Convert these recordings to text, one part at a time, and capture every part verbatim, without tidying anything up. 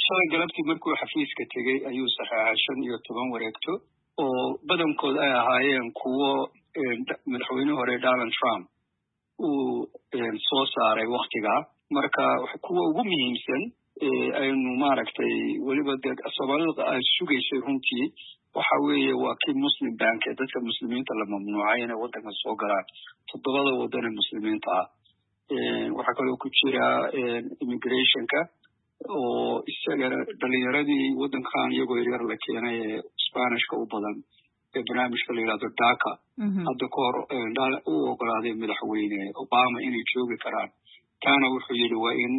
shalay galabtii markuu xafiiska tegey ayuu saxeexay shan iyo toban wareegto oo badankood ay ahaayeen kuwo madaxweyne hore Donald Trump uu soo saaray waktigaa marka kuwa ugu muhiimsan aynu maaragtay weliba dee Soomaalida ay sugaysay runtii waxa weeye waa kii Muslim Bank ee dadka muslimiinta la mamnuucay inay waddanka soo galaan toddobada waddan ee muslimiinta ah waxaa kaloo ku jira immigrationka oo isagana dhalinyaradii waddankan iyagoo yaryar la keenay ee Spanishka u badan ee barnaamijka la yidhahdo DACA hadda ka hor u ogolaaday madaxweyne Obama inay joogi karaan taana wuxuu yidhi waa in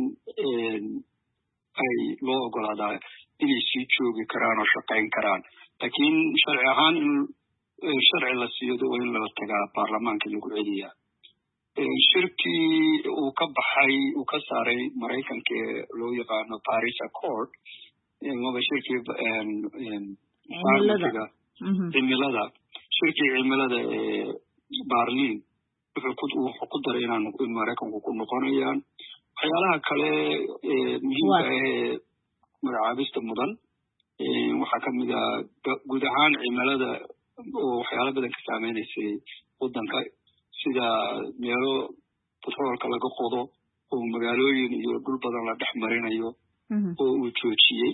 ay loo ogolaadaa inay sii joogi karaan oo shaqayn karaan laakiin sharci ahaan in sharci la siiyo waa in lala tagaa baarlamaanka lagu celiyaa shirkii uu ka baxay uu ka saaray Maraykanka ee loo yaqaano Paris Accord maba shirkii cimilada shirkii cimilada ee Berlin wuxuu ku daray inaan in Maraykanku ku noqonayaan waxyaalaha kale muhiimka ah ee magacaabista mudan waxaa ka mid ah guud ahaan cimilada oo waxyaalo badan ka saameynaysay waddanka sida meelo petroolka laga qodo oo magaalooyin iyo dhul badan la dhex marinayo oo uu joojiyey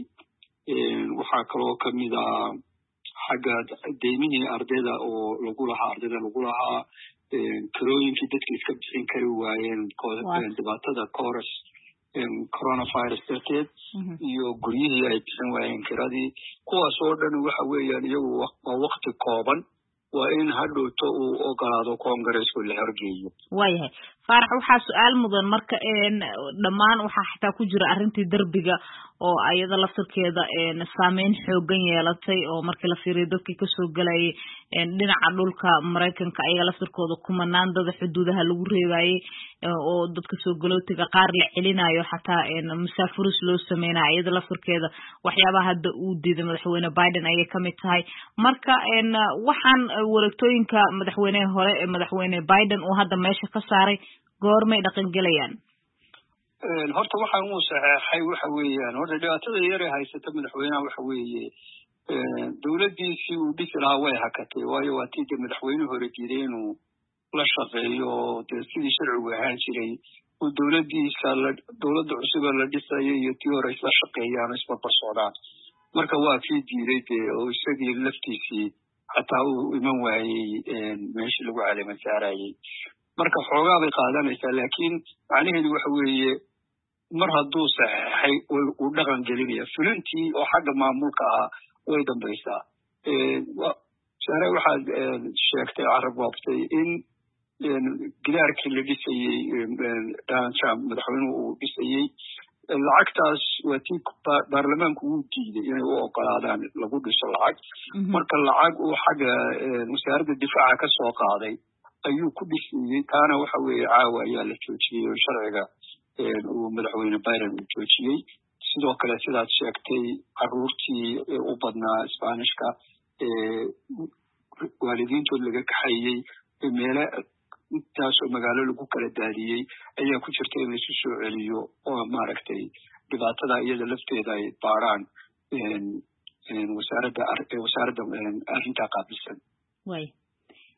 waxaa kaloo ka mid ah xagga deymihii ardayda oo lagu lahaa ardayda lagu lahaa kirooyinkii dadka iska bixin kari waayeen dhibaatada coros coronavirus darteed iyo guryihii ay bixin waayeen kiradii kuwaas oo dhan waxa weeyaan iyagu waa waqti kooban waa in hadhowto uu ogolaado Congressku la horgeeyo waayahay Faarax waxaa su'aal mudan marka dhammaan waxaa xataa ku jira arrintii darbiga oo ayada laftirkeeda saameyn xoogan yeelatay oo markii la fiiriyo dadkii ka soo galayay dhinaca dhulka Maraykanka ayaga laftirkooda kumanaan dad xuduudaha lagu reebayay oo dadka soo galootiga qaar la celinayo xataa musaafiris loo sameeyay ayada laftirkeeda waxyaabaha hadda uu diiday madaxweyne Biden ayay ka mid tahay marka waxaan wareegtooyinka madaxweynaha hore ee madaxweyne Biden uu hadda meesha ka saaray goormay dhaqan galayaan horta waxaan uu saxeexay waxa weeyaan horta dhibaatada yar ee haysata madaxweynaha waxa weeye dawladdiisii uu dhisi lahaa way hakatay waayo waa tii madaxweynuhu hore diiday inuu la shaqeeyo dee sidii sharcigu ahaan jiray uu dawladdiisa dawladda cusub la dhisayo iyo tii hore isla shaqeeyaan isbarbar socdaan marka waa kii diiday dee oo isagii laftiisii xataa uu iman waayey meeshii lagu caleema saarayey marka xoogaa bay qaadanaysaa laakiin macnaheedu waxa weeye mar hadduu saxeexay uu dhaqan gelinaya fulintii oo xagga maamulka ah way dambaysaa sare waxaad sheegtay carab waabtay in gidaarkii la dhisayey Donald Trump madaxweynuhu uu dhisayey lacagtaas waa tii baarlamaanku uu diiday inay u ogolaadaan lagu dhiso lacag marka lacag uu xagga wasaaradda difaaca ka soo qaaday ayuu ku dhisayey taana waxa weeye caawa ayaa la joojiyey oo sharciga uu madaxweyne Biden uu joojiyey sidoo kale sidaad sheegtay caruurtii u badnaa Spanishka waalidiintood laga kaxayey meele intaasoo magaalo lagu kala daadiyey ayaa ku jirta in laisu soo celiyo oo maaragtay dhibaatada iyada lafteeda ay baaraan wasaaradda wasaaradda arrintaa qaabilsan